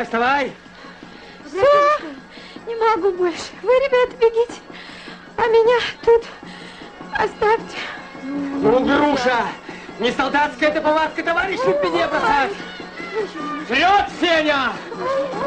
Вставай, вставай. Все, не могу больше. Вы, ребята, бегите, а меня тут оставьте. Ну, Груша, не солдатская это повадка товарища в беде бросать. Вперед, Сеня!